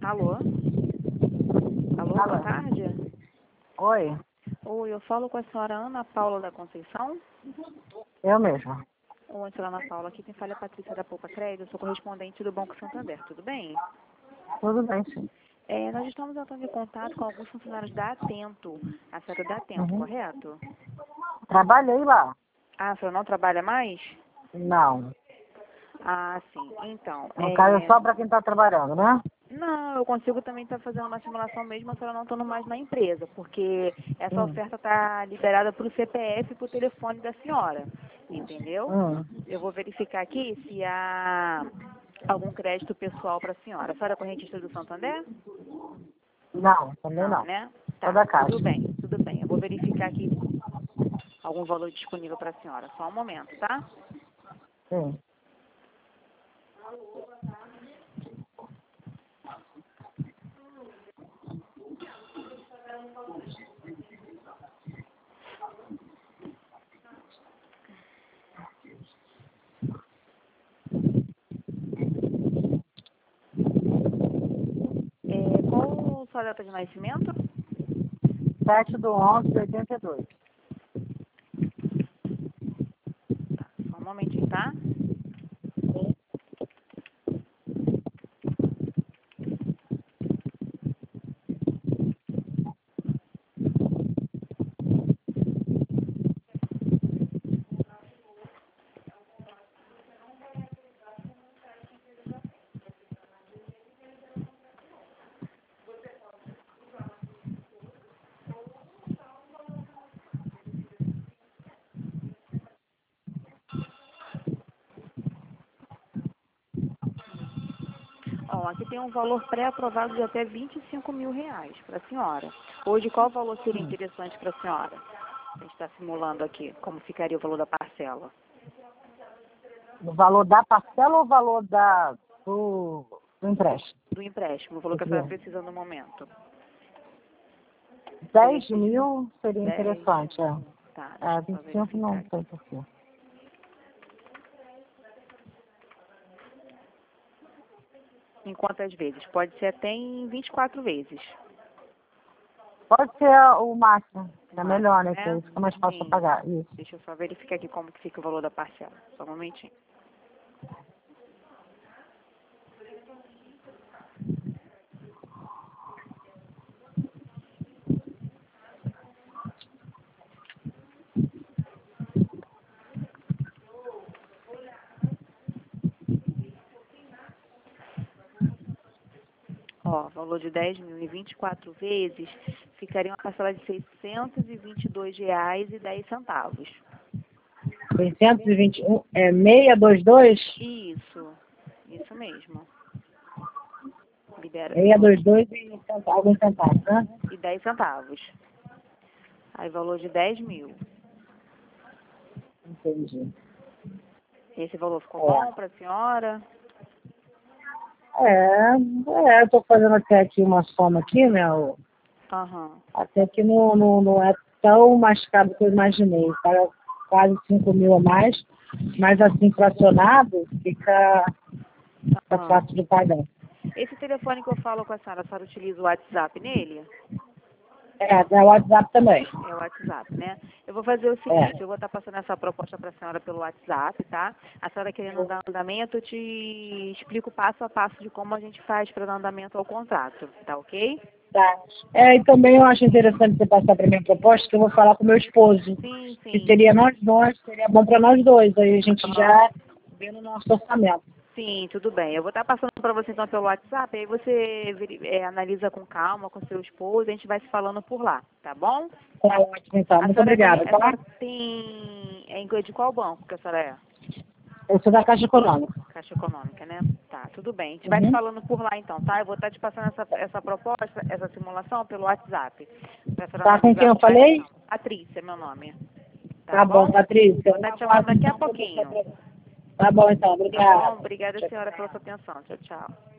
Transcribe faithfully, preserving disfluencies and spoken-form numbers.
Alô? Alô, Alô. boa tarde. Oi, Oi, eu falo com a senhora Ana Paula da Conceição. eu mesma. Oi, senhora Ana Paula, aqui quem fala é a Patrícia da Poupa Crédito, eu sou correspondente do Banco Santander, tudo bem? Tudo bem, sim. É, nós estamos entrando em contato com alguns funcionários da Atento, a senhora é da Atento, Uhum. correto? Trabalhei lá? Ah, a senhora não trabalha mais? Não. Ah, sim, então, No caso é é... só para quem está trabalhando, né? Não, eu consigo também estar fazendo uma simulação mesmo, a senhora não estando mais na empresa, porque essa Hum. oferta está liberada para o C P F e para o telefone da senhora, entendeu? Hum. Eu vou verificar aqui se há algum crédito pessoal para a senhora. A senhora é correntista do Santander? Não, também Não, não. né? Só Tá, da Caixa. tudo bem, tudo bem. Eu vou verificar aqui algum valor disponível para a senhora. Só um momento, tá? Sim. É, qual a sua data de nascimento? sete do onze de oitenta e dois. Tá, só um momentinho, tá? Ó, aqui tem um valor pré-aprovado de até vinte e cinco mil reais para a senhora. Hoje, qual valor seria Hum. interessante para a senhora? A gente está simulando aqui como ficaria o valor da parcela. O valor da parcela ou o valor da, do, do empréstimo? Do empréstimo, o valor que a senhora precisa no momento. dez mil seria dez. interessante, é. Tá, deixa É, eu só vinte e cinco verificar não aqui. sei porquê. Em quantas vezes? Pode ser até em vinte e quatro vezes. Pode ser o máximo. É Máximo, melhor, né? Que né? aí fica mais fácil Sim. pagar. Isso. Deixa eu só verificar aqui como que fica o valor da parcela. Só um momentinho. Ó, valor de dez mil em vinte e quatro vezes, ficaria uma parcela de seiscentos e vinte e dois reais e dez centavos. seiscentos e vinte e um, é seiscentos e vinte e dois? Isso, isso mesmo. Libera seiscentos e vinte e dois e cento- alguns centavos, né? e dez centavos. Aí valor de dez mil. Entendi. Esse valor ficou É, bom para a senhora? é, é eu tô fazendo até aqui uma soma aqui, né? o- Aham. Até que não, não, não é tão mais caro que eu imaginei. Para quase cinco mil a mais, mas assim, fracionado, fica, fica Aham. fácil de pagar. Esse telefone que eu falo com a senhora, a senhora utiliza o WhatsApp nele? É, é o WhatsApp também. É o WhatsApp, né? Eu vou fazer o É. seguinte, eu vou estar passando essa proposta para a senhora pelo WhatsApp, tá? A senhora querendo dar andamento, eu te explico passo a passo de como a gente faz para dar andamento ao contrato, tá ok? Tá. É, e também eu acho interessante você passar para minha proposta, que eu vou falar com meu esposo, Sim, que sim. seria nós dois, seria bom para nós dois, aí a gente Aham. já vê no nosso orçamento. Sim, tudo bem. Eu vou estar passando para você então pelo WhatsApp, aí você veri- é, analisa com calma com seu esposo, a gente vai se falando por lá, tá bom? Tá ótimo, então. A Muito senhora tem, obrigada, a tá? senhora tem, é em- de qual banco que a senhora é? Eu sou da Caixa Econômica. Caixa Econômica, né? Tá, tudo bem. A gente vai te Uhum. falando por lá então, tá? Eu vou estar te passando essa, essa proposta, essa simulação pelo WhatsApp. Pra senhora Tá com quem analisar eu com mais falei? calma. Patrícia, é meu nome. Tá Tá bom, bom? Patrícia. Vou Um estar te chamando abraço, daqui a então, pra você. pouquinho. Tá bom, então. Tá bom? Obrigada. Obrigada, Tchau, senhora, tchau. pela sua atenção. Tchau, tchau.